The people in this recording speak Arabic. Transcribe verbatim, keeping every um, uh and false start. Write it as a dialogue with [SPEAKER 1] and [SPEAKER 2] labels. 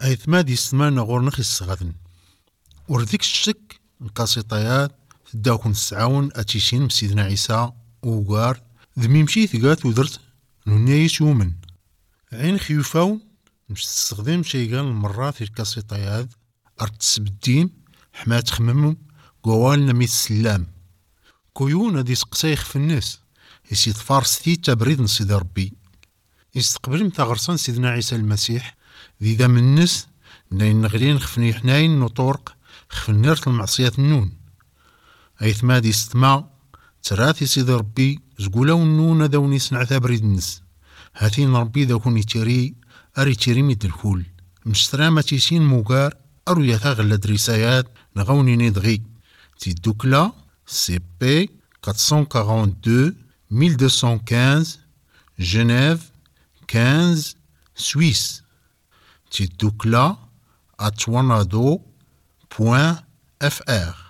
[SPEAKER 1] أيثما دي سمان غور نخي السغاثن ورديك الشك القاسطيات تداوكن تسعاون أتيشين بسيدنا عيسى وقار ذمي مشي ثقات ودرت نونيش يومن عين خيوفاون مش تستخدم شيئا المرات في القاسطيات أرتسب الدين حما تخمم قوالنا ميت السلام كويون دي سقسايخ في الناس يسيد فارستي تبريد نسيد ربي يستقبل متى غرسان سيدنا عيسى المسيح ذي ذا من الناس نين نغلين خفني حناين نطورق خفن نيرت المعصية النون أيثما دي استمع تراثي سيد ربي زقولا ونون ذاوني سنع تبريد الناس هاتين ربي ذاكون يتيري أري تيري ميد الكل مشترامة تيسين موغار أرو يثاغل دريسايات نغوني ندغي تي دوكلا سي بي quatre cent quarante-deux mille deux cent quinze Genève quinze Suisse تي دوكلا at wanado point fr